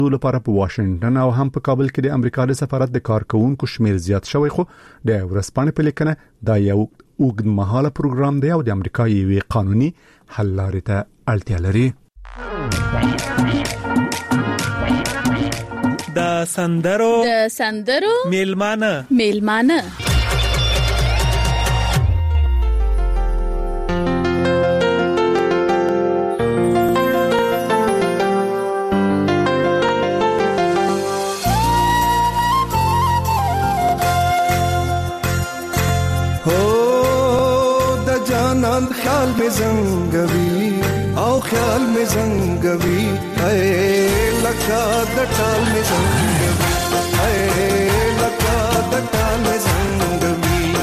لپاره په واشنگټن او هم په کابل کې د امریکا د سفارت د کارکونکو شمیر زیات شوی، خو د ورځپاڼې په لیکنه دا یو اوږدمهاله پروګرام دی او د امریکا یوې قانوني حل لارې ته اړتیا لري. د سندرو میلمانه خیال میں زنگوی او خیال میں زنگوی اے لکا دٹال میں زنگوی اے لکا دٹال میں زنگوی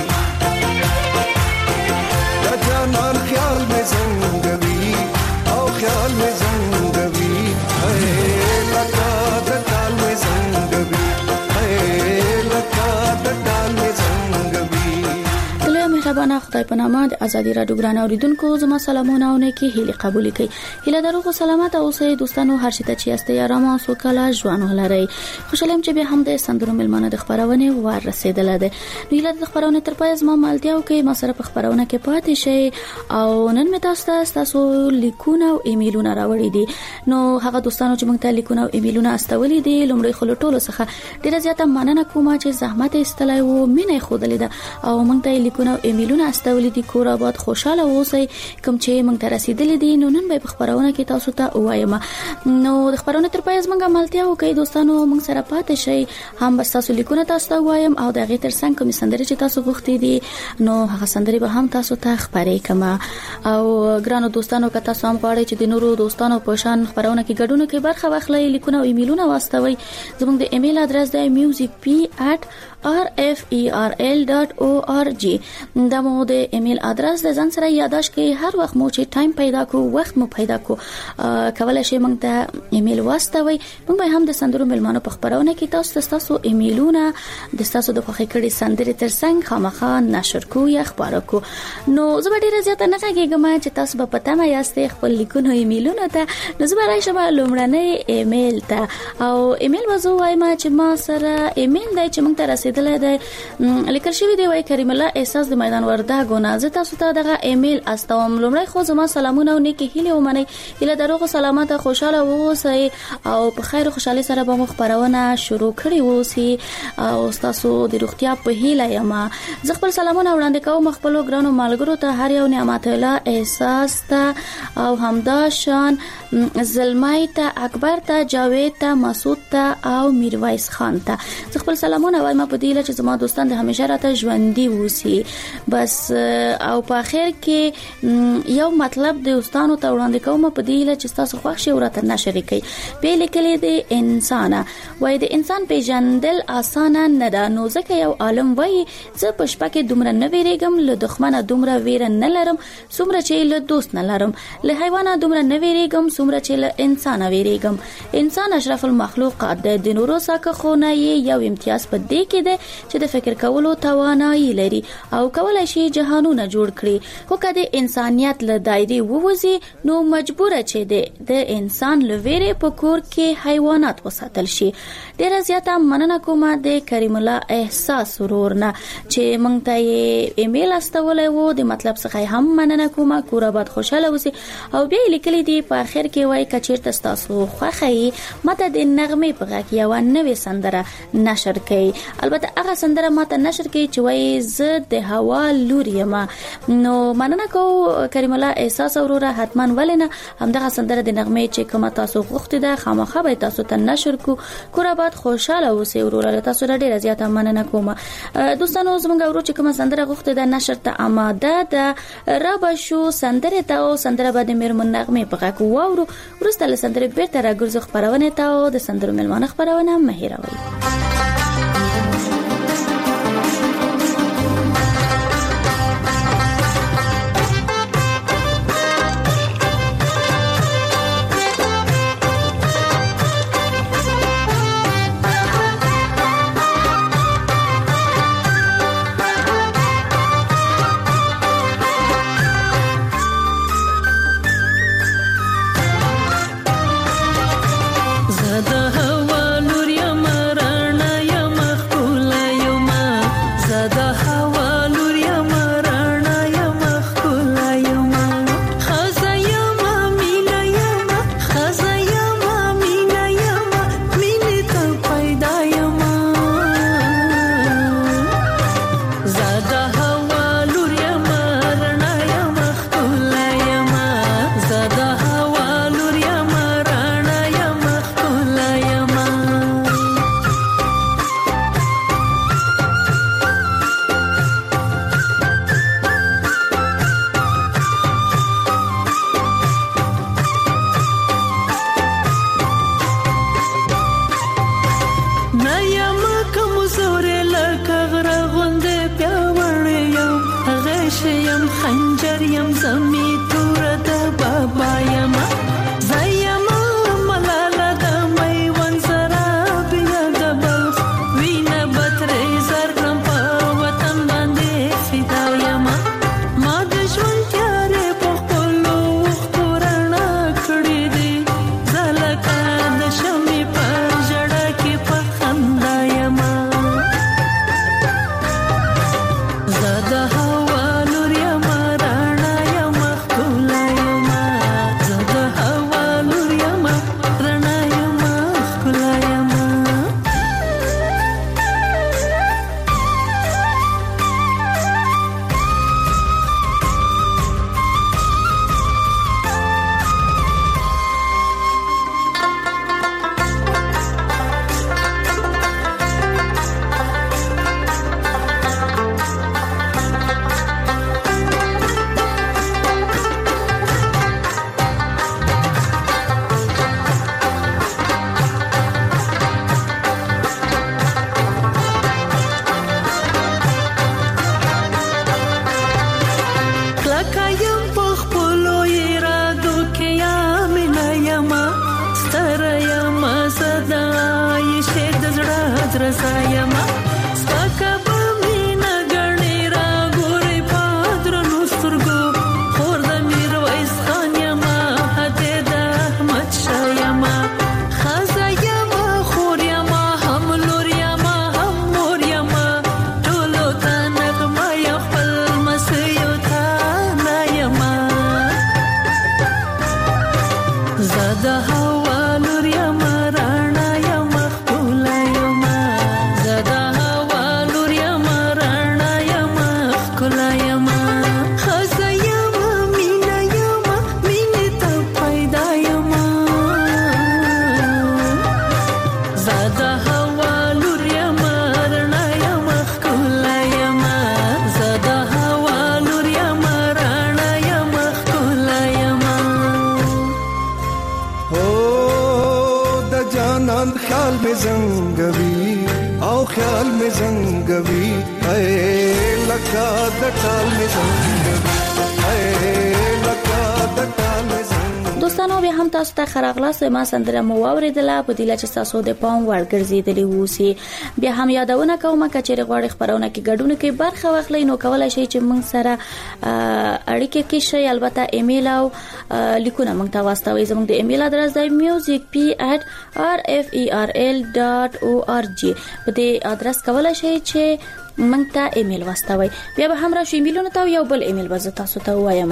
دا جانان خیال میں زنگوی او خیال میں زنگوی اے لکا دٹال میں زنگوی اے لکا دٹال میں زنگوی. مهربانه خدای په نامه د ازادي رادیو ګران اوریدونکو زما سلامونه او نیکی هیله قبول کړئ. هیله درو خو سلامت اوسئ دوستانو، هر شي ته چې یاست یا رام او سوکاله ژوند ولرئ. خوشاله چې به هم د سندرو ملمانه د خبرونه ور رسیدله ده. نو هیله د خبرونه تر پای زما مالتیاو کې ما سره په خبرونه کې پاتې شي او نن مې تاسو لیکونه او ایمیلونه راوړي دي. نو هغه دوستانو چې موږ ته لیکونه او ایمیلونه استولې دي لومړی خلک ټولو څخه ډیره زیاته مننه کوم چې زحمت استلای وو مینه خودلې ده او موږ ته لیکونه او ایمیلونه استولې دي. کور آباد خوشاله اوسئ. کوم چې موږ ته رسیدلې دي نو نن به په خبرونه کې تاسو ته وایم. نو د خبرونه تر پای زموږه مالتیاو کې دوستانو موږ سره پاتې شي. هم بس تاسو لیکونه تاسو ته وایم او د غیر ترڅنګ کوم سندرې چې تاسو غوښتي دي نو هغه سندرې به هم تاسو ته خبرې کما. او ګرانو دوستانو که تاسو هم غواړئ چې د نورو دوستانو په شان خبرونه کې ګډون کې برخه واخلئ لیکونه او ایمیلونه واستوي. زموږ د ایمیل ادرس دی musicp@rferl.org. دا مو د ایمیل ادرس د ځان سره یاداش کې هر وخت مو چې ټایم پیدا کو وخت مو پیدا کو کولای شئ موږ ته ایمیل واستوي. موږ به هم د سندرو ملمانو په خبرونه کې تاسو ایمیلونه د تاسو د خوښی کړي سندرې ترڅنګ خامخا نشر کو یا خبرو کو. نو زه به ډیره زیاته نه کېږم چې تاسو به پته ما یاست خپل لیکونه ایمیلونه ته. نو زه به راشم لومړنۍ ایمیل ته او ایمیل وځو وایم چې ما سره ایمیل دی چې موږ ته رسیدلې ده لیکل شوی دی وای کریم الله احساس د میدان وردګو نه. زه تاسو ته دغه ایمیل استوم. لومړی خو زما سلامونه او نیکی هیله ومنئ. هیله دروغ سلامت خوشاله اوسئ او په خیر خوشحالي سره به مخبرونه شروع کړی اوسئ او تاسو د روغتیا په هیله یم. زه خپل سلامونه وړاندې کوم خپل ګرانو ملګرو ته، هر یو نعمت الله احساس ته او همداشان زلمای ته، اکبر ته، جاوید ته، مسعود ته او میرویس خان ته. زه خپل سلامونه وایم په دې لاره چې زما دوستان د همیشه راته ژوندۍ اوسئ. بس او په اخر کې یو مطلب د دوستانو ته وړاندې کوم په دې لاره چې تاسو خوښ شئ ورته نشر کړئ. په لیکلې د انسان وای د انسان پیژندل اسانه نه ده. نو ځکه یو عالم وای زه په شپه کې دومره نه ویریږم، له دښمنه دومره ویره نه لرم څومره چې له دوست نه لرم، له حیوانه دومره نه ویریږم څومره چې له انسان ویریږم. انسان اشرف المخلوقات ده. د نورو څخه خو نه یو امتیاز په دې کې ده چې د فکر کولو توانایي لري او کولای شي جهانونه جوړ کړي. خو کله انسانيت له دایره ووځي نو مجبور چې د انسان لویره په کور کې حیوانات وساتل شي. ډیره زیاته مننه کوم د کریم الله احساس ورورنه چې مونږ ته ایمیل استولې وو. د مطلب څخه هم مننه کوم. کور آباد خوشاله اوسئ. او بیا لیکلي دی په اخر کې وای کچیرته تاسو خوښي ماته د نغمه په غږ یو نوې سندره نشر کړئ. البته هغه سندره ماته نشر کړئ چې وای زه د هوا لور یم. نو مننه کو کریم الله احساس وروره حتما ولنه همدغه سندره د نغمه چې کوم تاسو غوښتي ده خامخا به تاسو ته نشر کو. کور آباد خوشاله اوسئ وروره. تاسو ډیره زیاته مننه کوم. دوستانو زموږ ورو چې کوم سندره غوښتي ده نشر ته آماده ده. را به شو سندره ته او سندره به د میرمن نغمه په غږ واورو. ورسته له سندره بیرته راګرځو خبرونه ته او د سندرو ملمانه خبرونه مهیروي. زه د خزایما سپکا بمینا غنی را ګوري پادر نو سترګو خور د میرویس خان یما هته د احمد شاه یما خزایما خور یما هم لور یما هم مور یما ټولو ته نغمه خپل مسیو ته نه یما زده هوا لور یما رانا یما خپل یما زده هوا لور یما رانا یما خپل یما خزایما مینا یما مینه ته پیدا یما زده هوا لور یما رانا یما خپل یما زده هوا لور یما رانا یما خپل یما हो द जानंद ख्याल में जंगवी आओ ख्याल में जंगवी है लगा द टाल में जंगवी है लगा द टाल में जंगवी دوستانو به هم تاسو ته خراغلاس ما سندره مو اوریدله په دله چې تاسو د پام ورګرځیدلی ووسی بیا هم یادونه کوم چې غواړي خبرونه کې ګډون کې برخه واخلئ نو کولای شئ چې موږ سره اړیکه کې شئ البته ایمیل او لیکونه موږ ته واستوي زموږ د ایمیل ادرس دی musicp@rferl.org په دې ادرس کولای شئ چې موږ ته ایمیل واستوي بیا به هم راشي ایمیلونه ته یو بل ایمیل به تاسو ته وایم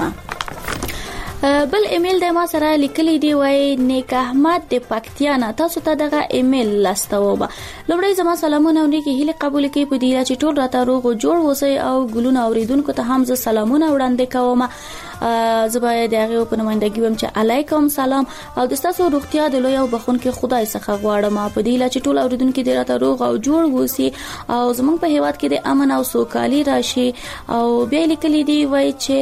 بل ایمیل د ما سره لیکلی دی وای نیک احمد د پکتیانا تاسو ته دغه ایمیل لاستوبه لومړی زما سلامونه او نیکی هیله قبول کړئ په دې چې ټول راته روغ او جوړ اوسئ او ګلونه اوریدونکو ته هم زه سلامونه وړاندې کوم زباید هغه په نمائندګي وم چې علیکم سلام او د تاسو روغتیا د لوی او بخون کې خدای څخه غواړم په دې چې ټول اوریدونکو دې راته روغ او جوړ وسی او زمونږ په هیواد کې د امن او سوکالي راشي او بیا لیکلی دی وای چې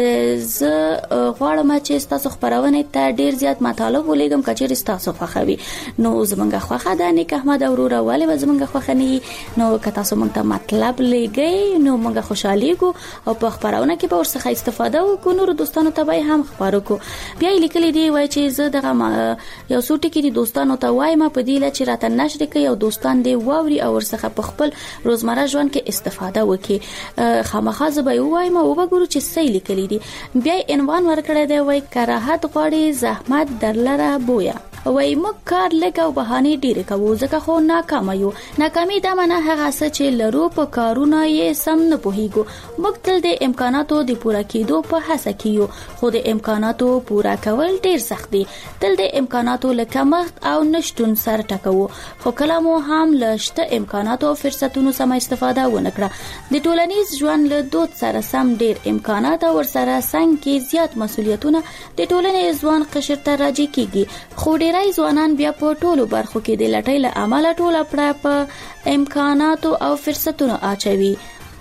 زه غواړم چې تاسو خبرونه ته ډیر زیات مطالب ولېګم کچېر تاسو خوښوي نو زمونږ خوخه د نیک احمد اورورا والي و زمونږ خوخني نو که تاسو مونږ ته مطلب لګي نو مونږ خوشالي کو او په خبرونه کې به ورڅخه استفاده وکړو نور دوستانو ته به هم خبرو کو بیا لیکلی دی وای چې زه دغه یو څو ټکی دي دوستانو ته وایم په دې لچ راته نشر کوي او دوستان دی واوري او ورڅخه په خپل روزمره ژوند کې استفاده وکړي خامخا زه به وایم او وګورو چې صحیح لیکلی دی بیا عنوان ورکړی دی وای کراهت غوړي زحمت درلره بویا وای موږ کار لګاو بهانه ډیره کوو ځکه خو ناکام یو ناکامي دا معنی هغه څه چې لرو په کارونه یې سم نه پوهیږو موږ تل د امکاناتو د پوره کېدو په هڅه کیو خو د امکاناتو پوره کول ډیر سخت دي تل د امکاناتو لکمښت او نشټون سره ټکو خو کله مو هم لشته امکاناتو او فرصتونو سم استفاده ونکړه د ټولنیز ژوند له دود سره سم ډیر امکانات او سره څنګه زیات مسولیتونه د ټولنې ځوان قشر ته راځي کیږي خو ډیرای ځوانان بیا په ټولو برخو کې د لټۍ له عمله ټوله په امکاناتو او فرصتونو اچوي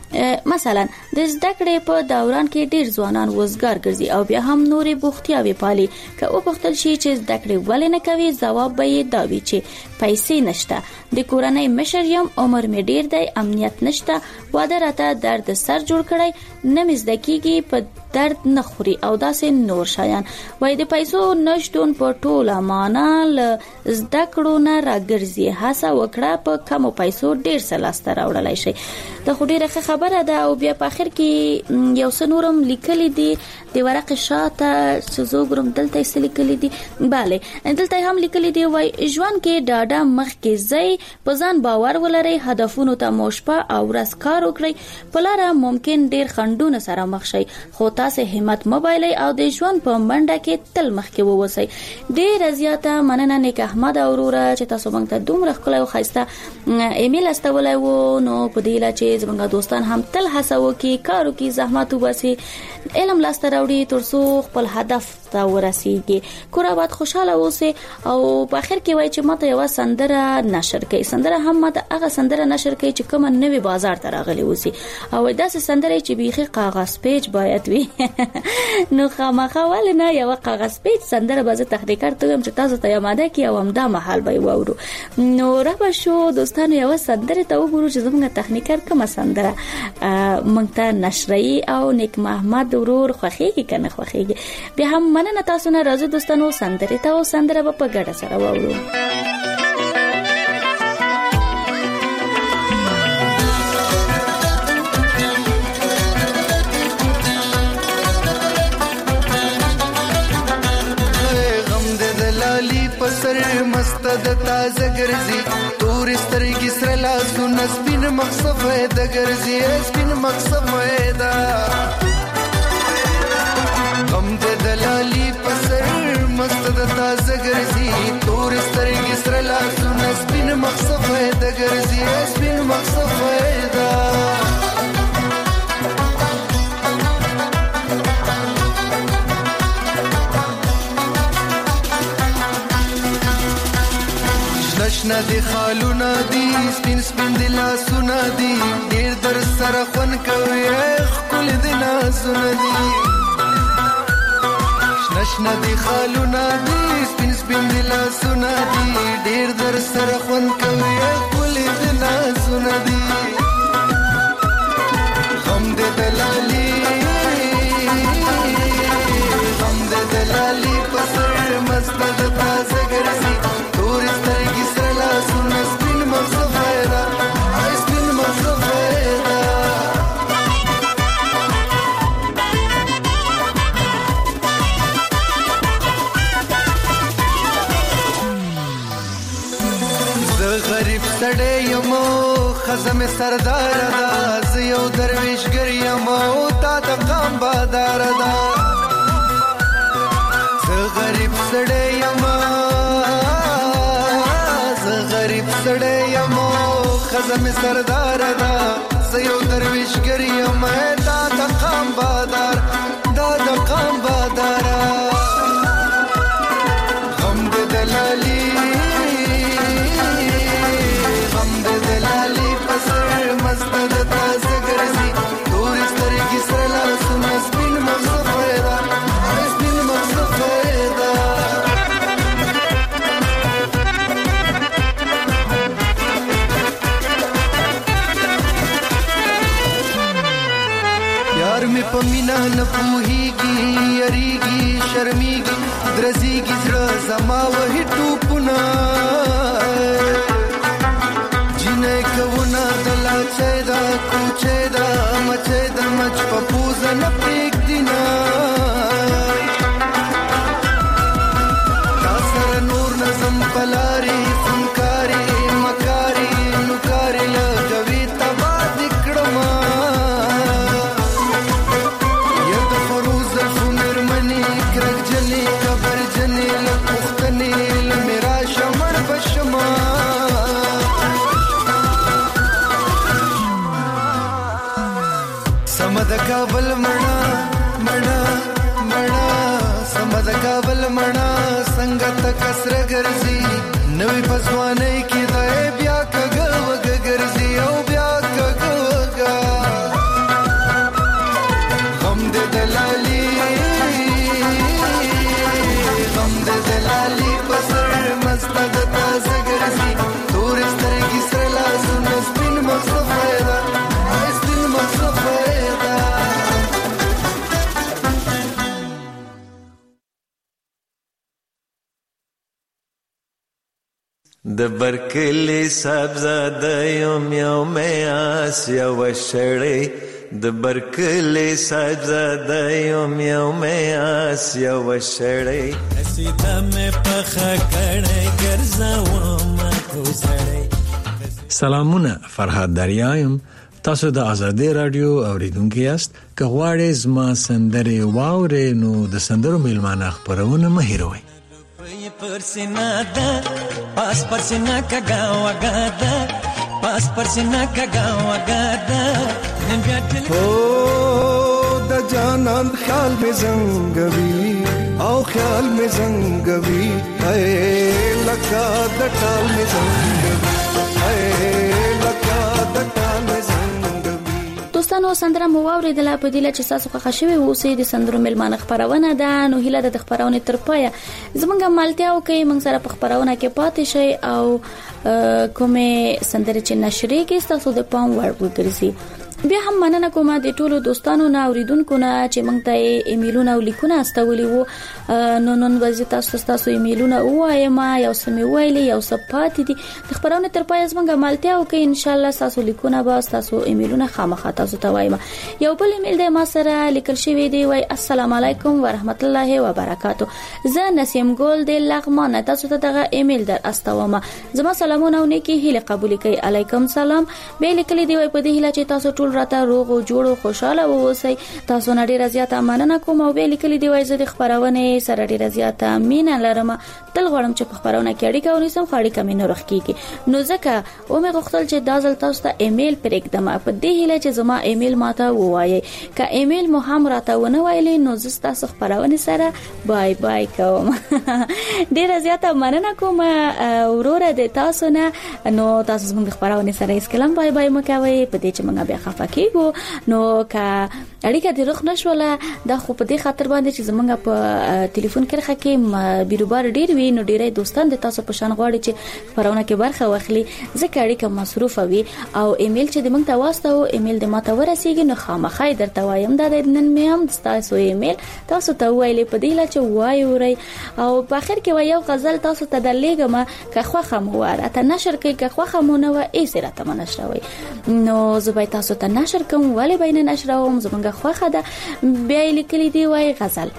مثلا د زده کړې په دوران کې ډیر ځوانان وزګار ګرځي او بیا هم نورې بوختیاوي پالي که او پختل شي چې زده کړې ولې نه کوي جواب به یې دا وي چې پیسې نشته د کورنۍ مشر یم عمر مې ډیر دی امنیت نشته واده راته درد سر جوړ کړی نه مې زده کیږي په درد نه خوري او داسې نور شایان وای د پیسو نشټون په ټوله معنا ل زده کړو نه راګرځي هڅه وکړه په کم پیسو ډیر څه لاسته راوړلای شي د خډيره خبره ده او بیا په اخر کې یو سنورم لیکلي دي د ورقه شاته سوزوګرم دلته یې لیکلي دي bale دلته هم لیکلي دي وای ژوند کې ډاډه مخ کې ځای په ځان باور ولري هدفونو ته موشپه او ورس کار وکړي په لاره ممکن ډیر خندونه سره مخ شي خو تاسو همت موبایل او د ژوند په منډه کې تل مخ کې ووسی ډیر زیاته مننه نیک احمد اورورا چې تاسو موږ ته دومره خپل او خاصه ایمیل استولای وو نو په دې لا چې زموږ دوستان هم تل هڅه وکړي کارو کې زحمت وباسي علم لاسته راوړي ترڅو خپل هدف ته ورسیږي کورا بعد خوشاله اوسه او په اخر کې وای چې ماته یو سندره نشر کوي سندره هم ماته هغه سندره نشر کوي چې کوم نوې بازار ته راغلي اوسي او داسې سندره چې بیخي کاغذ پیج باید وي نو خامخا ولنه یو کاغذ پیج سندره باز تحقیقات ته هم چې تاسو ته یاده کی او هم دا محل به وورو نو را به شو دوستانو یو سندره ته وګورو چې زموږ تخنیکر کومه سندره مونږ ته نشري او نیک محمد ورور خوخيږي کنه خوخيږي به هم مننه تاسو نه راځو دوستانو سندره ته او سندره په ګډه سره وورو د تازه ګرځي تور سترګې سره لاسونه سپین مخصفه د ګرځي سپین مخصفه ده غم د دلالي پسر مست د تازه ګرځي تور سترګې سره لاسونه سپین مخصفه د ګرځي سپین مخصفه ده نشنا دی خالونا دی سپین سپین دی لاسونا دی ډیر در سره خون کوي خپل دی نازونا دی نشنا دی خالونا دی سپین سپین دی لاسونا دی ډیر در سره خون کوي خپل دی نازونا دی غم دی دلالی پسر مست د تازه ګرځي تور سترګې سره لاسونه سپین مخصفه ده سپین مخصفه ده زه غریب سړی یم ښځه مې سرداره ده زه یو درویشګر یم تا د قام باداره ده غریب سړی یم زه غریب سړی یم ښځه مې سرداره ده زه یو درویشګر یم دا د قام بادار دا د قام باداره غم د دلالي پسر مست د تازه ګرځي تور سترګې سره لاسونه سپین مخصفه ده سپین مخصفه ده یار می په مینا نه پوهیږي یریږي شرمیږي درځيږي زړه زما وهي ټوپونه جنې کوونه دلا چې دا کوچې دا مچې د مچ په پوزه نه پریک دینا تاسر نور نظم پلاری فنکاری مکاری نکاری لګوي تبا دکړما ید فروز فمر منی کرک جنی قبر جنی لپختنی لمیرا شمر بشما سمد کابل منا منا منا سمد کابل منا سنگت کسر ګرځي نوې پسوانه کې دای بیا کګ وګ ګرځي او بیا کګ وګ غم د دلالي پسر مست د تازه ګرځي تور سترګې سره لاسونه سپین مخصفه ده سپین مخصفه ده د برکلی صاحبزاده یم یو میاس یو شړی د برکلی صاحبزاده یم یو میاس یو شړی سیده مې پخه کړی ګرځوم کوزړی. سلامونه، فرهاد دریایم. تاسو د آزادۍ رادیو اوریدونکو یاست. که غواړئ زما سندرې واورئ نو د سندرو میلمانه خپرونه مه هېروئ. پرسینا ده پاس پرسینا کګا وګاده پاس پرسینا کګا وګاده نن بیا ټل او د جانان خیال می زنګوي او خیال می زنګوي اے لکه د ټال می زنګوي اے لکه د ټال می زنګوي. دوستانو سندره مو واوریدله په دې چې تاسو ښه شوي اوسئ. د سندرو میلمانه خبرونه ده نو هیله د خبرونه تر پایه زمونږ مالتیاو کوي موږ سره په خبرونه کې پاتې شي او کومه سندره چې نشریږي تاسو د پام وړ وګرځي. بیا هم مننه کوم د ټولو دوستانو نه اوریدونکو نه چې موږ ته ایمیلونه او لیکونه استولي وو. نن وځي تاسو ایمیلونه وایم یو سمې ویلي یو صفات دي د خبرونه تر پای زمونږه مالتیا او کې ان شاء الله تاسو لیکونه به تاسو ایمیلونه خامخا تاسو ته وایم. یو بل ایمیل د ما سره لیکل شوی دی وای السلام علیکم ورحمت الله وبرکاتو. زه نسیم ګل د لغمان تاسو ته دغه ایمیل در استوم. زما سلامونه او نیکی هیله قبول کړئ. علیکم سلام. به لیکل دی وای په دې هیله چې تاسو ټول راته روغ او جوړ او خوشاله اوسئ. تاسو نه ډیر زیاته مننه کوم او به لیکل دی وای زه د خبرونه سره ډیر زیاته مینه لرم. تل غواړم چې په خبرونه کې اړیکه ونیسم خو اړیکه مې نه روخ کیږي. نو ځکه او مې غوښتل چې دا ځل تاسو ته ایمیل پرېږدم په دې هیله چې زما ایمیل ماته ووایي. که ایمیل مو هم راته ونه وایلی نو زه تاسو خبرونه سره بای بای کوم. ډیر زیاته مننه کوم وروره د تاسو نه. نو تاسو زموږ خبرونه سره هیڅ کلام بای بای مکوي په دې چې موږ بیا خفه کیږو. نو که اړیکه دې روخ نشوله دا خو په دې خاطر باندې چې زموږ په ټلیفون کې راخه کې بیروبار ډیر وی نو ډیرې دوستان د تاسو په شان غواړي چې خبرونه کې برخه واخلي ځکه اړیکه مصروفه وي او ایمیل چې د موږ ته واسطه او ایمیل د ماته ورسیږي نو خامخای درته وایم دا د نن مې هم تاسو ایمیل تاسو ته ویلې په دې لا چې وایوري او په اخر کې یو غزل تاسو ته دلېګم که خوخه مو راته نشر کوي که خوخه مو نه و ای سره ته منشروي نو زه به تاسو ته نشر کوم ولی بین نشروم زمونږ خوخه ده. بیا لیکلي دی وای غزل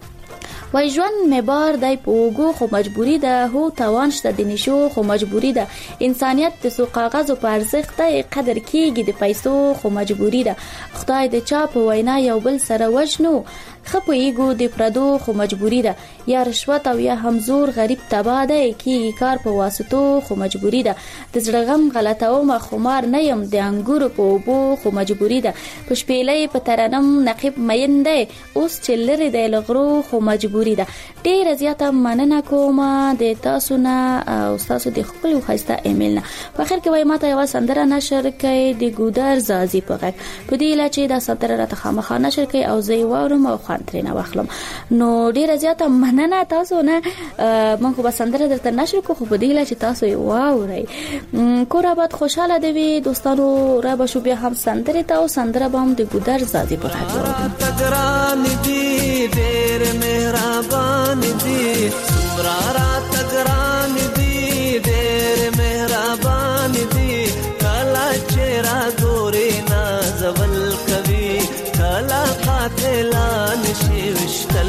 وای ژوند مې بار دای پوغو خو مجبوری ده هو توان شته د نشو خو مجبوری ده انسانيت د سو کاغذ او ارزښت قدر کیږي د پیسو خو مجبوری ده خدای د چا په وینا یو بل سره وژنو خپېګو د پردو خو مجبوری ده یا رشوت او یا همزور غریب تبا ده کی کار په واسطو خو مجبوری ده د زړغم غلطو ما خمار نه يم د انګور په بو خو مجبوری ده په شپېلې په ترنم نقيب مینده اوس چلره د لغرو خو مجبوری ده. ډیر زیاته مننه کوم د تاسو نه او تاسو د خپل خواسته ایمیل نه. په اخر کې وای ماته یو سندره نشر کړئ د ګودر زازي په غږ په دې لچې دا سندره راته خامخا نشر کړئ او زه وورم او ترنه واخلم. نو ډیر زیاته مننه تاسو نه مونږ به سندره درته نشر کو خو په دې لچې تاسو واورئ. کور آباد خوشاله دی دوستانو را به شو بیا هم سندره ته او سندره به هم د ګودر زازي په غږ تګران دی ډیر مهربان دی سمرا تګران دی ډیر مهربان دی کلا چهره ګوري نازول کوي کلا قاتلان شوشتل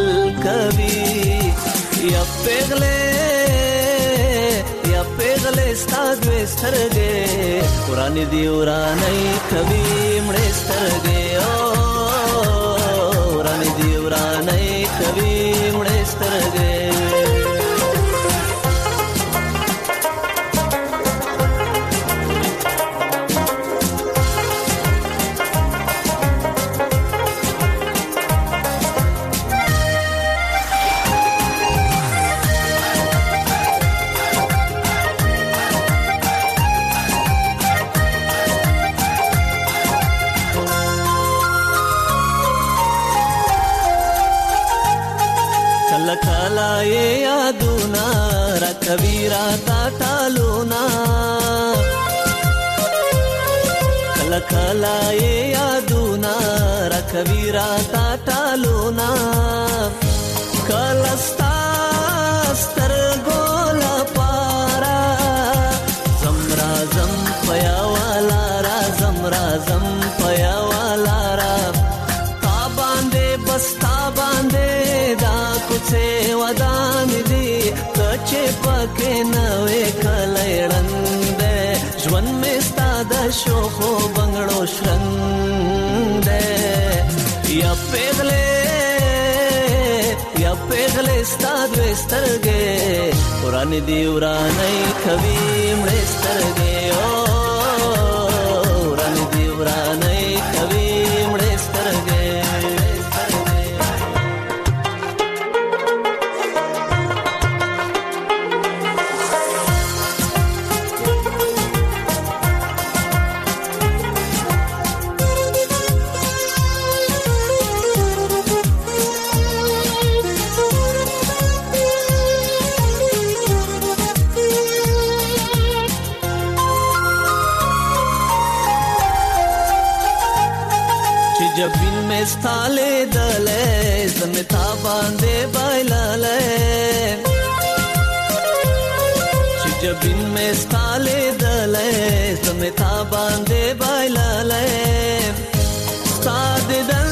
کوي یا پیغله ستاد وسترګې قران دی ورانه کوي مړې سترګې او قران دی ورانه کوي مړې سترګې یادونا را کبیرا تا ټالونا کلا کلا یادونا را کبیرا تا ټالونا کلا ستر ګولا پارا زمرا زم پیا والا را زمرا زم پیا والا را تا باندې بستا باندې دا کوڅه ودان دي کچې پکې نوې کلېړند ژوند مې ستاده شو خو بنگړو شرند یا پیغلې ستاد وسترګې قران دی ورانه کوي مړې سترګې او قران دی ورانه کوي مړې سترګې जबिन में स्थाले दले जमता बांधे बाइलाले जबिन में स्थाले दले जमता बांधे बाइलाले साद दल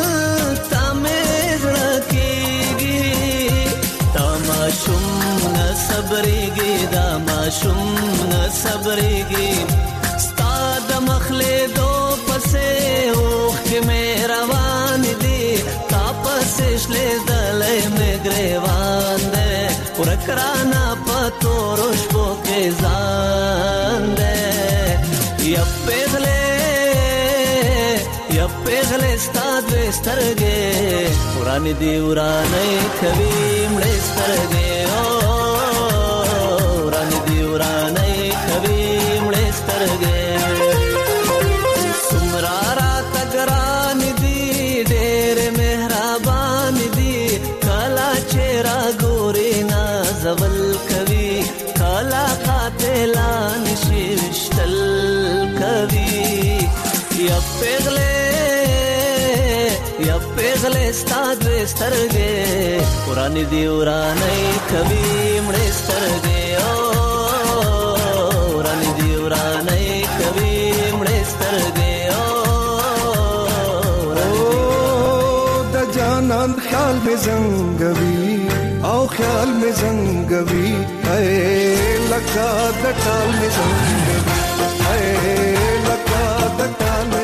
तमेज रखीगी तमाशुम न सबरीगी दामाशुम न सबरीगी स्ताद मखले दो पसे ओख के मेरावान दी तापस ले दले में ग्रेवान दे पुरकराना पतो रोशबो के जान दे यप्पेगले स्ताद वेस्तरगे पुरानी दीवराने कभी मड़े स्तरगे ओ पुरानी दीवराने कभी मड़े स्तरगे सुमरारा तगरान दी डेर मेहराबान दी काला चेहरा गोरी ना जवल कवि काला कातेला निशिष्टल कवि यप्पेगले स्ताद वेस्तरगे पुरानी दीवराने कभी मड़े स्तरगे ओ पुरानी दीवराने कभी मड़े स्तरगे ओ द जानंद ख्याल में जंगवी आओ ख्याल में जंगवी है लगा द टाल में जंगवी है लगा द टाल में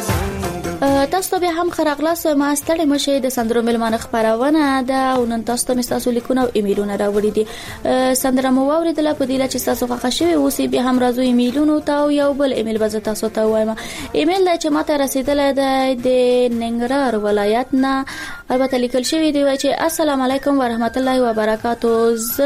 تاسو به هم خراغلاس ما ستړي مشه د سندرو ملمانه خبرونه ده او نن تاسو ته تاسو لیکونه او ایمیلونه راوړي دي سندره مو اوریدله په دې چې تاسو خوښ شوي اوسې به هم راځو ایمیلونو ته او یو بل ایمیل به تاسو ته وایم ایمیل چې ماته رسیدله ده د ننګرهار ولایت نه البته لیکل شوی دی چې السلام علیکم ورحمت الله وبرکاتو ز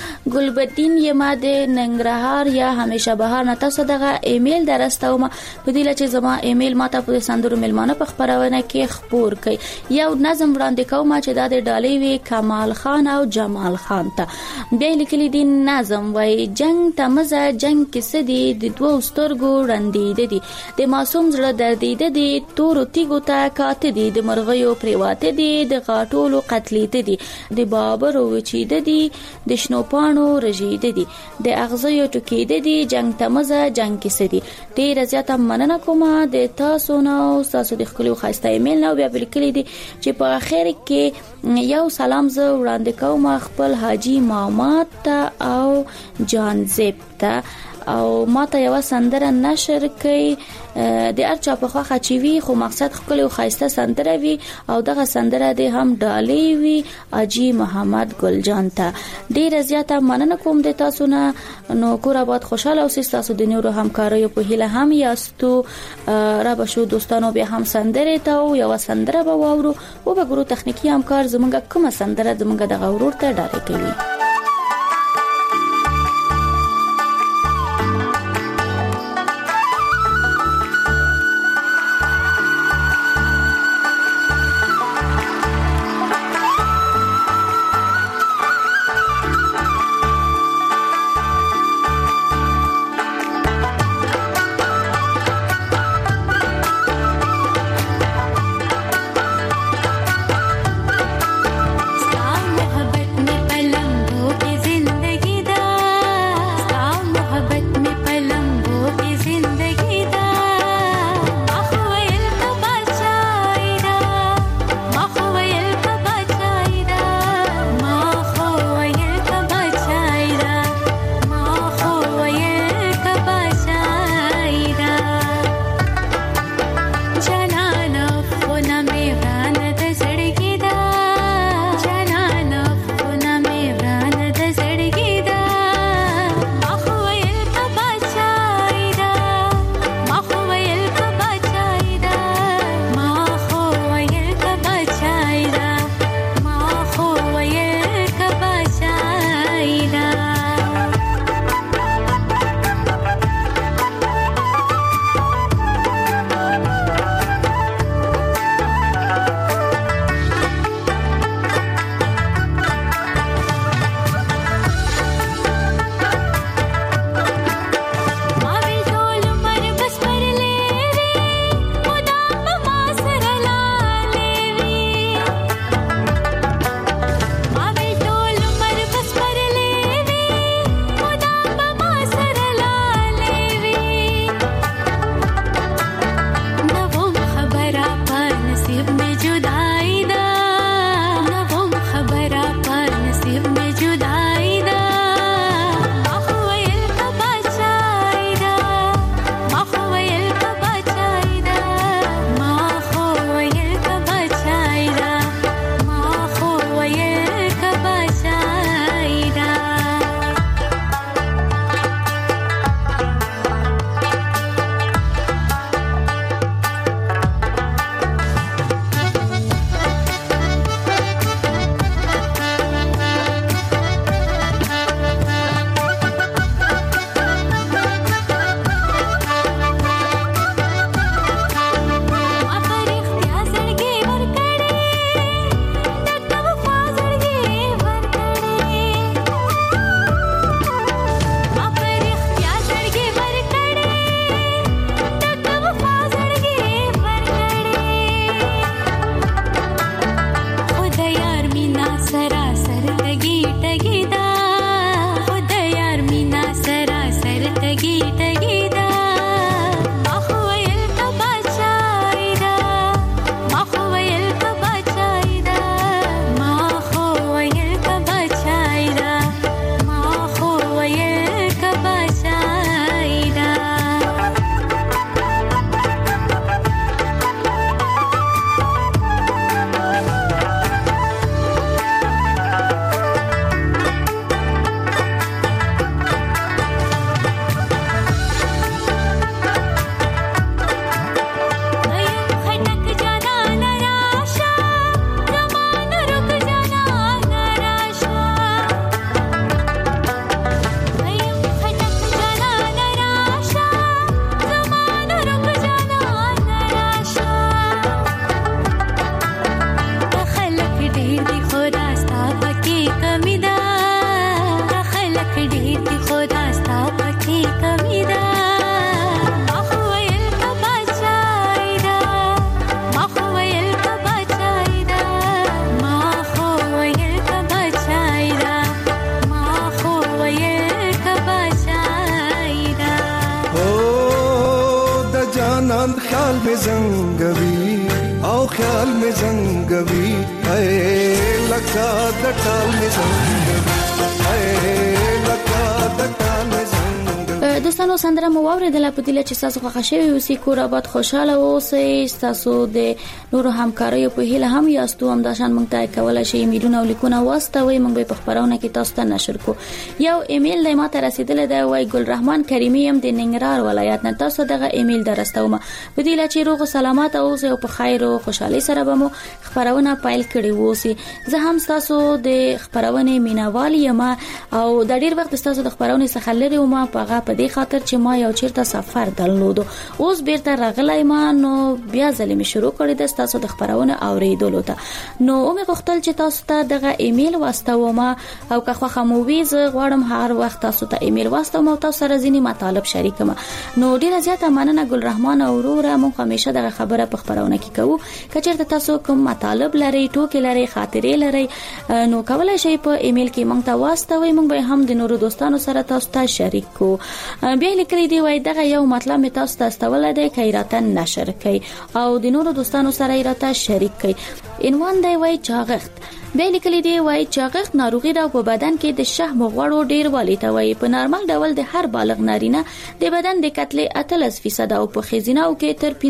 ګلبدین یم د ننګرهار یا همیشه بهار نه تاسو دغه ایمیل درستوم په دې چې زما ایمیل ماته په سندرو ملمانه په خبرونه کې خبر کړي یو نظم وړاندې کوم چې د ډالۍ وی کمال خان او جمال خان ته به لیکلي دي نظم وای جنگ تمزه جنگ کې سدي د دوه سترګو رندې دي د معصوم زړه دردې دي تور تیګو ته کاته دي د مرغیو پریواته دي د غاټولو قتلیته دي د بابرو وچیده دي د شنو پانو رژیده دي د اغزیو ټکیده دي جنگ تمزه جنگ کې سدي ډیر زیاته مننه کوم د تاسو نو تاسو د خپل خاصه ایمیل نو بیا لیکلي دي چې په اخر کې یو سلام زه وړاندې کوم خپل حاجی مامات او جان زیب ته او ماته یو سندره نشر کړي د ارچا په خواخه چی وی خو مقصد خپل او خاصه سندره وی او دغه سندره د هم ډالۍ وی اجي محمد ګلجان ته ډیر زیاته مننه کوم د تاسو نه نو کور آباد خوشاله او تاسو د نورو همکارو په هیله هم یاستو را بشو دوستانو به هم سندره ته او یو سندره به واورو او به ګورو تخنیکی همکار زمونږ کومه سندره زمونږ د غورور ته ډالۍ کوي मोहब्बत में पलंग دوستانو سندره مو واوریدله په دې چې تاسو خوښ شوي اوسئ کور آباد خوشاله اوسئ تاسو د نورو همکاریو په هیله هم یاستو هم داشان مونږ ته کولای شئ ایمیلونه ولیکونه واستوي مونږ به په خبرونه کې تاسو ته نشر کو یو ایمیل د ماته رسیدل دی وای ګل رحمان کریمی هم د ننګرهار ولایت نه تاسو دغه ایمیل درستوم په دې چې روغ سلامات اوسئ او په خیر او خوشحالي سره به مو خبرونه پایل کړي ووسي زه هم تاسو د خبرونه مینوال یم او د ډیر وخت تاسو د خبرونه څخه لري او ما په خاطر چې ما یو چیرته سفر درلودو اوس بیرته راغلی ما نو بیا ځلې می شروع کړی د تاسو د خبرونه اوریدلو ته نو مې غوښتل چې تاسو ته دغه ایمیل واستوم او که خو مو ویز غواړم هر وخت تاسو ته ایمیل واستوم او تاسو سره ځینی مطالب شریکم نو ډیره زیاته مننه ګل رحمان اورورا مونږ همیشه دغه خبره په خبرونه کې کوو کچېرته تاسو کوم مطالب لري ټوکې لري خاطرې لري نو کولای شئ په ایمیل کې مونږ ته واستوي مونږ به هم د نورو دوستانو سره تاسو ته شریک کو بیا لیکلي دی وای دغه یو مطلب می تاسو ته استول دی کایراته نشر کوي او د نورو دوستانو سره راته شریک کوي عنوان دی وای چاغښت بیا لیکلي دی وای چاغښت ناروغي دا په بدن کې د شحم غوړو ډیر والی ته وای په نارمل ډول د هر بالغ نارینه د بدن د کتلې 38% او په خزیناو کې تر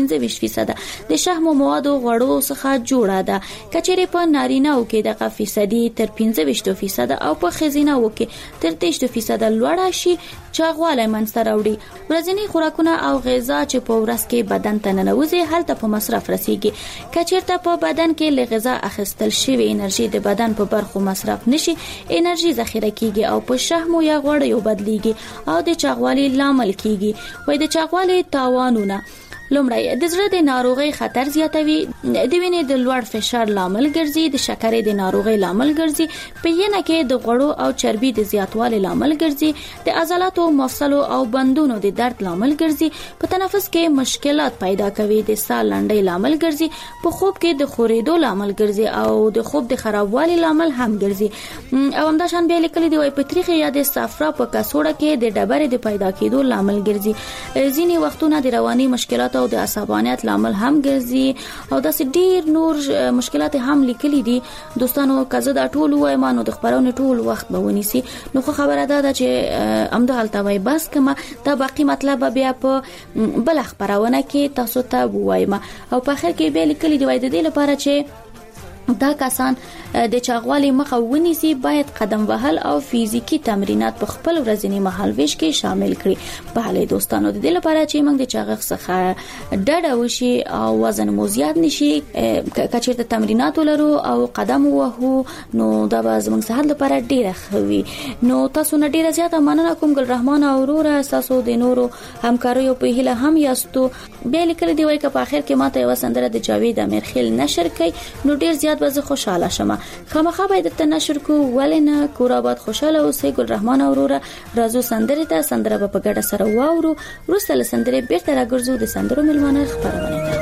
25% د شحم موادو غوړو څخه جوړه ده کچېره په نارینهو کې د فیصدي تر 25% او په خزیناو کې تر 30% لوړه شي چاغواله منځته راوړي ورځنی خوراکونه او غذا چې په ورځ کې بدن ته ننوځي هلته په مصرف رسیږي کچېرته په بدن کې له غذا اخیستل شوی انرژي د بدن په برخو مصرف نشي انرژي ذخیره کیږي او په شحم یا غوړیو بدلیږي او د چاغوالي لامل کیږي وای د چاغوالي تاوانونه لومړی د زړه د ناروغي خطر زیاتوي د وینې د لوړ فشار لامل ګرځي د شکرې د ناروغي لامل ګرځي په ینه کې د غوړو او چربي د زیاتوالي لامل ګرځي د عضلاتو مفصلو او بندونو د درد لامل ګرځي په تنفس کې مشکلات پیدا کوي د ساه لنډۍ لامل ګرځي په خوب کې د خورېدو لامل ګرځي او د خوب د خرابوالي لامل هم ګرځي او همداشان بیا لیکلي دی وای په تاریخ یا د صفرا په کڅوړه کې د ډبرې د پیدا کېدو لامل ګرځي ځینی وختونه د رواني مشکلات او د عصبانیت لامل هم ګرځي او داسې ډیر نور مشکلات هم لیکلي دي دوستانو کزه دا ټول وای مانو د خبرونه ټول وخت به ونیسي نو خو خبره ده چې امده غلطه وای بس کما دا باقی مطلب بیا په بل خبرونه کې تاسو ته وایم او په اخر کې به لیکلي دی وای د دې لپاره چې دا کسان د چاغوالي مخه ونیسي باید قدم وهل او فزیکی تمرینات په خپل ورځنی مهالويش کې شامل کړي په هله دوستانو د دې لپاره چې موږ د چاغښت څخه ډډه وشي او وزن مو زیات نشي کچېرته تمرینات ولرو او قدم وهو نو دا به زموږ صحت لپاره ډیره خوي نو تاسو نه ډیره زیاته مننه کوم ګل رحمان اورورا تاسو د نورو همکاریو په هیله هم یاستو به لیکل دی وای که په اخر کې ماته یو سندره د جاوید امیرخیل نشر کړي نو ډیر زیات به خوشاله شمه خامخا باید ته نشر کو ولنه کور آباد خوشاله اوسې ګل رحمان اورورا رازو سندره ته سندره په ګډه سره واورو روسله سندره بیرته راګرځو د سندرو ملمانه خبرونه ده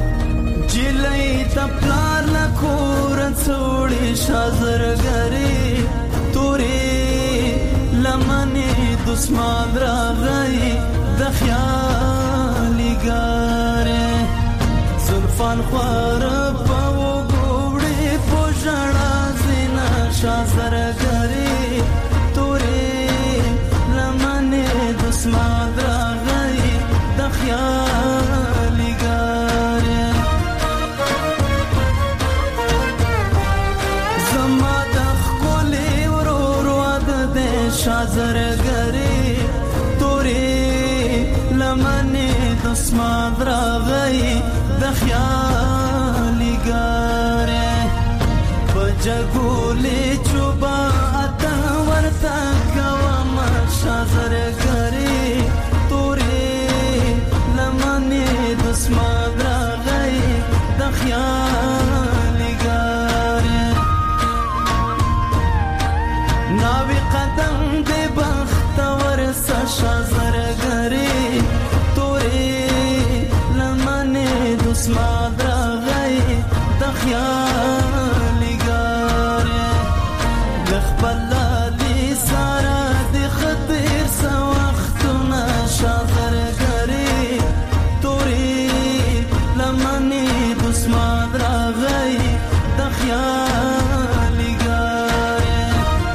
جلای ته پلار لا کور څوړي شازر غري دسمان راغی د خیالي ګاره زلفان خوار په وګوړې په ژړا زینا شازرګری تورې لمنې دسمان راغی د خیالي ګاره زما د خولې ورور واد دې شازرګری تورې لمنې دسمان راغی د خیالي ګاره په جګولې چوبا اته ورته کوم شازرګری تورې لمنې دسمان راغی د خیالي ګاره ناوی قدم دې بخت ورسه شازرګری تورې لمنې دسمان راغی د خیالي ګاره د خپل لالي سره د خطر سو وختونه شازرګری تورې لمنې دسمان راغی د خیالي ګاره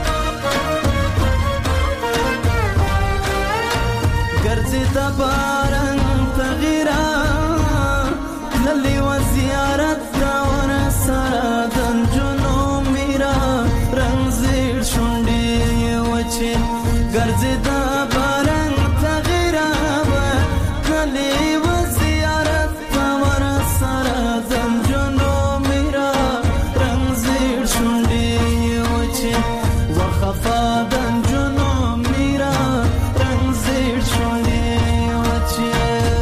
ګرځي د باران تغیرا للی و زیارت دا ور سره دنجونو میرا رنزیر شونډي وچه ګرځي د باران تغیرا للی و زیارت دا ور سره دنجونو میرا رنزیر شونډي وچه وخفا دنجونو میرا رنزیر شونډي وچه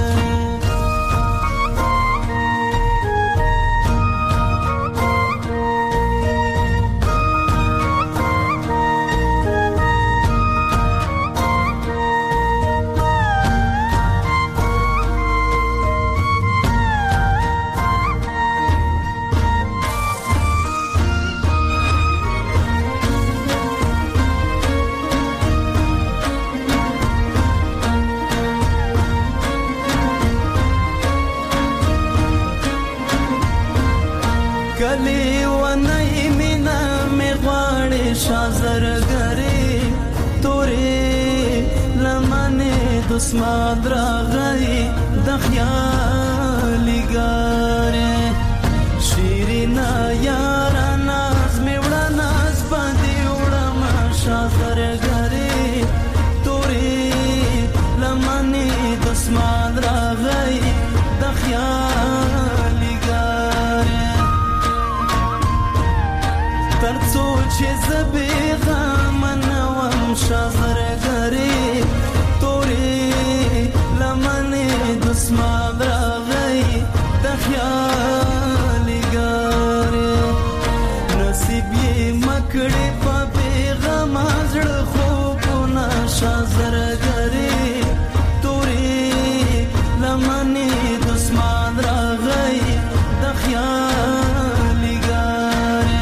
کلی ونای مینا می غواړي شازرګری تورې لمنې دسمان راغی د خیالي ګاره شیرینا یارا ناز می وړه ناز باندې وړه ما شازرګری تورې لمنې دسمان راغی د خیالي ګاره ترڅو چې زبې غمنوم شازرګری تورې لمنې دسمان راغی د خیالي ګاره نصیب یې مکړې په بیغم زړه خوبونه شازرګری تورې لمنې دسمان راغی د خیالي ګاره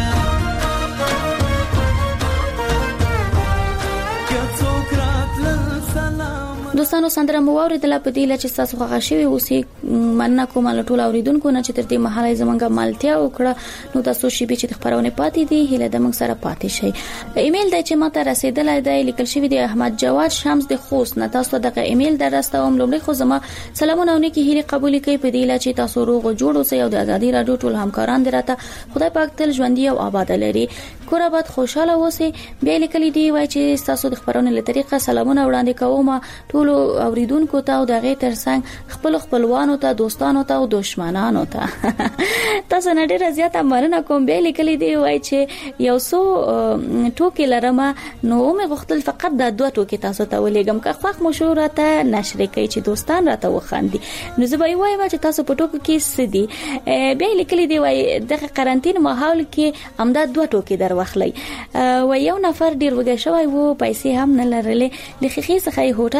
دوستانو سندره مو اوریدله په دې لچ تاسو خوښ شوي اوسې مننه کوم له ټول اوریدونکو نه چې تر دې مهاله زمونږه مالتیا وکړه نو تاسو شي به چې خبرونه پاتې دي هله د موږ سره پاتې شي ایمیل د چې ماته رسیدلای دی لیکل شوی دی احمد جواد شمس د خوست نه تاسو دغه ایمیل درستوم لومړی خو زما سلامونه او نیکی هیله قبول کړئ په دې لچ تاسو روغ جوړ اوسئ او د ازادي رادیو ټول همکاران دراته خدای پاک تل ژوندۍ او آباد لري کور آباد خوشاله اوسئ به لیکل دی وای چې تاسو د خبرونه له طریقه سلامونه وړاندې کوم ټول اوریدونکو ته او دغه ترڅنګ خپلوانو ته دوستانو ته او دشمنانو ته تاسو نه ډیر زیاته مننه کوم به لیکل دی وای چې یو څو ټوکی لرمه نو مې غوښتل فقط د دوه ټوکی تاسو ته ولېګم که خوښ مشوره ته نشر کوي چې دوستان راته وخاندي نو زه به وایم چې تاسو په ټوکو کې سدي به لیکل دی وای د قرنټین ماحول کې امدا دوه ټوکی دروخلی و یو نفر ډیر وګه شوی وو پیسې هم نه لرلې لخي څخه هوټل ته وکړ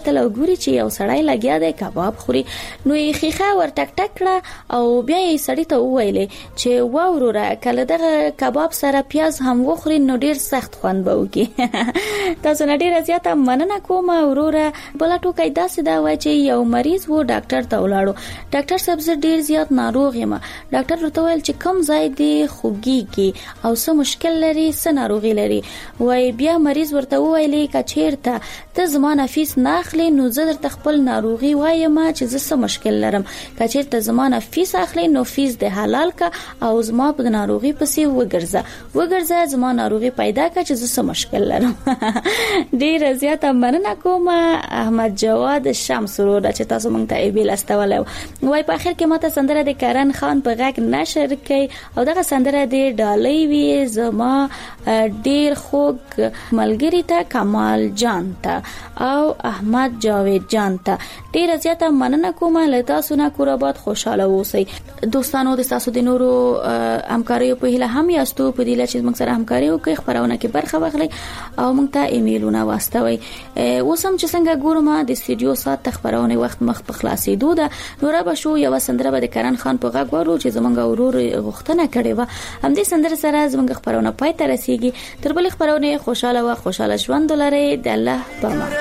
کتل او ګوري چې یو سړی لګیا دی کباب خوري. نو یې خيخه ور ټک ټک کړه او بیا یې سړی ته وویلې چې واوروره کله دغه کباب سره پیاز هم وخوري نو ډیر سخت خوند به وکي. تاسو نه ډیر زیاته مننه کوم وروره. بل ټوکې داسې دا وای چې یو مریض وو ډاکټر ته ولاړو. ډاکټر صاحب ډیر زیات ناروغ یم. ډاکټر ورته ویل چې کم ځای دی خوږیږي او څه مشکل لري څه ناروغي لري. وای بیا مریض ورته ویلې کچیرته ته زمانه فیس ناخلی نو زه درته خپل ناروغي وایم چې زه څه مشکل لرم. کچیرته زمانه فیس اخلي نو فیس د حلال کا او زما په ناروغي پسې وګرځه زما ناروغي پیدا کا چې زه څه مشکل لرم. ډیر زیاته مننه کوم احمد جواد شمس ورور چې تاسو مونږ ته ایمیل استولای. وای په اخر کې ماته سندره د کرن خان په غږ نشر کړي او دغه سندره د ډالۍ وی زما ډیر خوږ ملګری ته کمال جان ته او احمد جاوید جان ته ډیر زیاته مننه کوم. لتا سونه کوراباد خوشاله اوسئ. دوستانو د تاسو د نورو همکاریو په هیله هم یاستو په دې چې موږ سره همکاري وکړي خبرونه کې برخه واخلئ او موږ ته ایمیلونه واستوي. اوسم چې څنګه ګورم د استودیو سات خبرونه وخت مخ په خلاصېدو ده. نو را به شو یو سندره به د کرن خان په غږ ورو چې زمونږ ورور غوښتنه کړې و. هم دې سندره سره زمونږ خبرونه پای ته رسیدي. تر بل خبرونه خوشاله ژوند ولرئ. د الله په امان.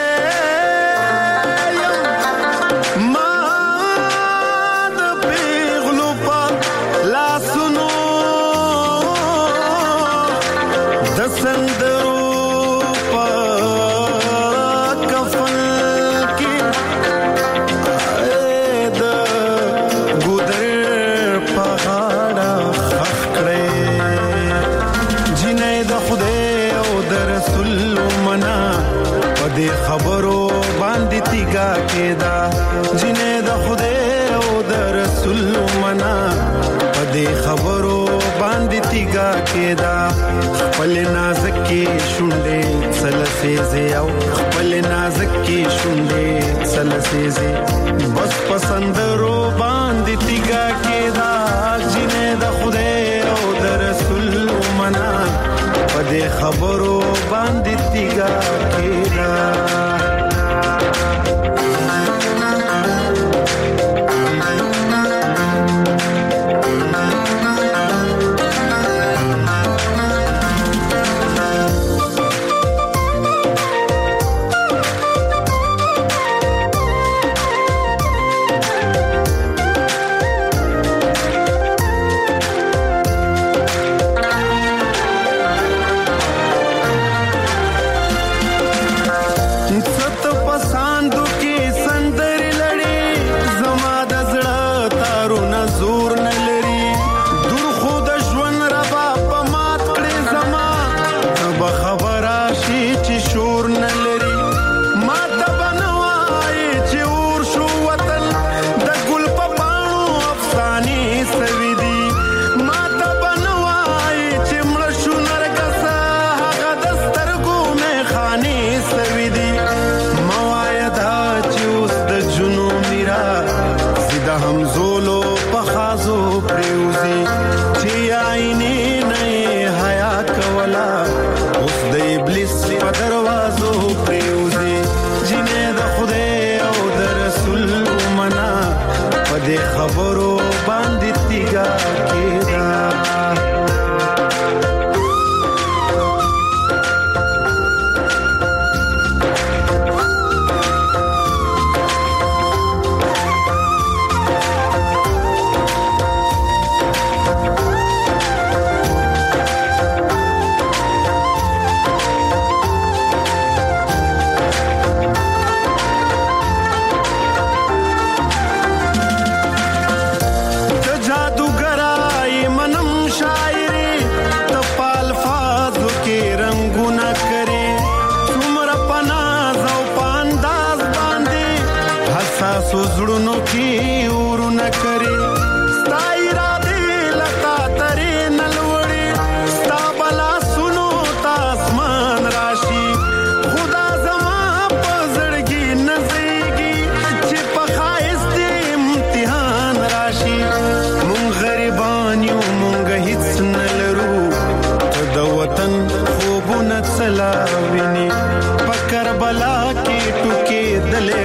خبرو باندې تیګه کېدا جنې د خدای او د رسول منا پدې خبرو باندې تیګه کېدا خپل نازک کې شونډې سلسېزه او خپل نازک کې شونډې سلسېزه بس پسندرو باندې تیګه کېدا جنې د خدای او د رسول منا پدې خبرو باندې تیګه کېدا. خبرو باندې تیګه کېدا. زړونو کې ورونه کرے ستا اراده لتا ترې نلوړي ستا بلا سنو تاسمان راشي خدا زما په زړګي نزيږي چې په خایست امتحان راشي مونږ غریبان یو مونږ هیڅ نلرو ته د وطن خوبونه څلاویني په کربلا کې ټوکې دلې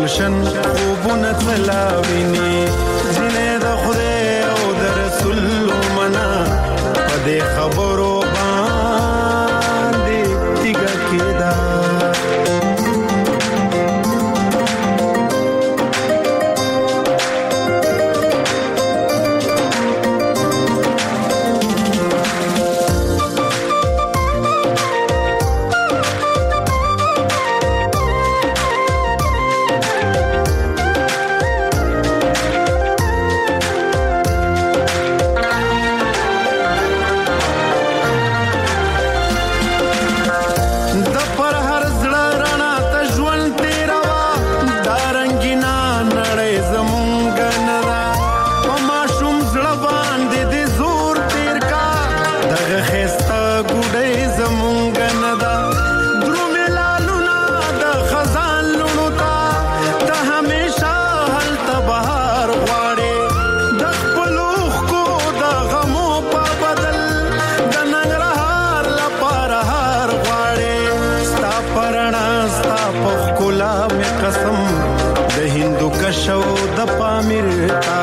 روشن خوبونه تلاویني زینې د خدای او د رسول منا پدې خبرو باندې تیګه کېدا شو د پامیر